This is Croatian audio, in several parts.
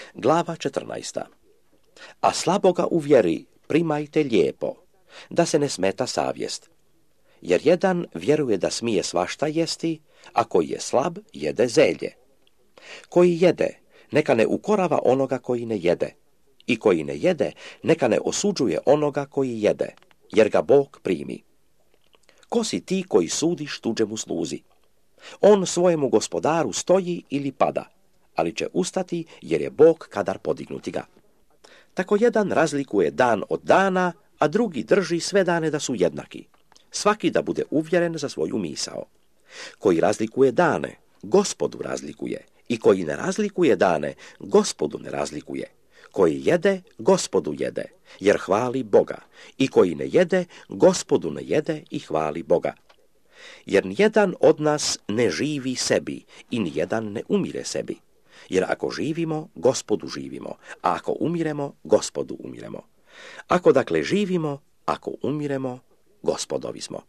Glava 14. A slaboga u vjeri primajte lijepo, da se ne smeta savjest. Jer jedan vjeruje da smije svašta jesti, a koji je slab jede zelje. Koji jede, neka ne ukorava onoga koji ne jede. I koji ne jede, neka ne osuđuje onoga koji jede, jer ga Bog primi. Ko si ti koji sudiš tuđemu sluzi? On svojemu gospodaru stoji ili pada, ali će ustati jer je Bog kadar podignuti ga. Tako jedan razlikuje dan od dana, a drugi drži sve dane da su jednaki. Svaki da bude uvjeren za svoju misao. Koji razlikuje dane, Gospodu razlikuje, i koji ne razlikuje dane, Gospodu ne razlikuje. Koji jede, Gospodu jede, jer hvali Boga, i koji ne jede, Gospodu ne jede i hvali Boga. Jer nijedan od nas ne živi sebi i nijedan ne umire sebi. Jer ako živimo, Gospodu živimo, a ako umiremo, Gospodu umiremo. Ako dakle živimo, ako umiremo, Gospodovi smo.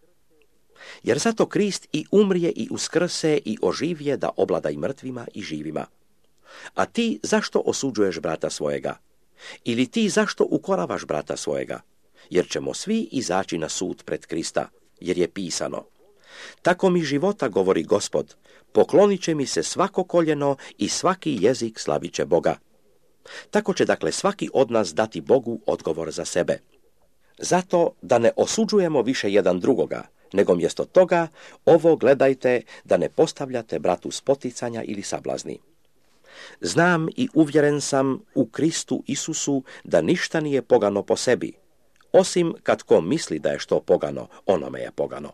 Jer zato Krist i umrije i uskrse i oživje da oblada i mrtvima i živima. A ti zašto osuđuješ brata svojega? Ili ti zašto ukoravaš brata svojega? Jer ćemo svi izaći na sud pred Krista, jer je pisano: tako mi života, govori Gospod, poklonit će mi se svako koljeno i svaki jezik slavit će Boga. Tako će dakle svaki od nas dati Bogu odgovor za sebe. Zato da ne osuđujemo više jedan drugoga, nego mjesto toga ovo gledajte da ne postavljate bratu spoticanja ili sablazni. Znam i uvjeren sam u Kristu Isusu da ništa nije pogano po sebi, osim kad ko misli da je što pogano, onome je pogano.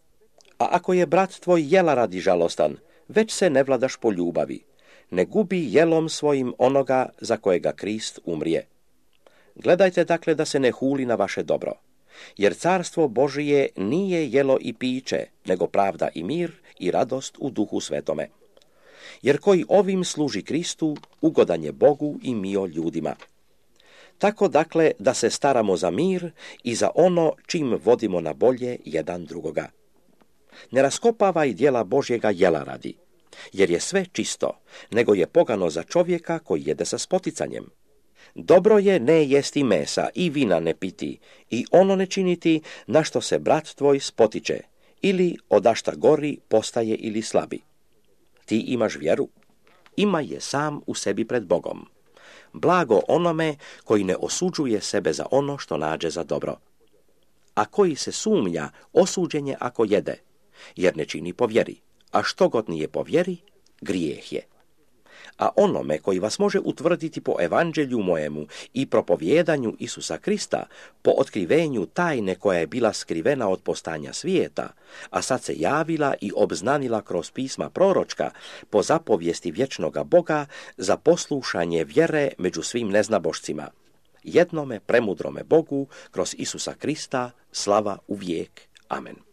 A ako je brat tvoj jela radi žalostan, već se ne vladaš po ljubavi, ne gubi jelom svojim onoga za kojega Krist umrije. Gledajte dakle da se ne huli na vaše dobro, jer carstvo Božije nije jelo i piće, nego pravda i mir i radost u Duhu Svetome. Jer koji ovim služi Kristu, ugodan je Bogu i mio ljudima. Tako dakle da se staramo za mir i za ono čim vodimo na bolje jedan drugoga. Ne raskopavaj djela Božjega jela radi, jer je sve čisto, nego je pogano za čovjeka koji jede sa spoticanjem. Dobro je ne jesti mesa i vina ne piti i ono ne činiti na što se brat tvoj spotiče, ili odašta gori postaje ili slabi. Ti imaš vjeru, ima je sam u sebi pred Bogom. Blago onome koji ne osuđuje sebe za ono što nađe za dobro. A koji se sumnja, osuđen je ako jede, jer ne čini po vjeri, a što god nije po vjeri, grijeh je. A onome koji vas može utvrditi po evanđelju mojemu i propovjedanju Isusa Krista, po otkrivenju tajne koja je bila skrivena od postanja svijeta, a sad se javila i obznanila kroz pisma proročka, po zapovijesti vječnoga Boga, za poslušanje vjere među svim neznabošcima. Jednome premudrome Bogu, kroz Isusa Krista, slava uvijek. Amen.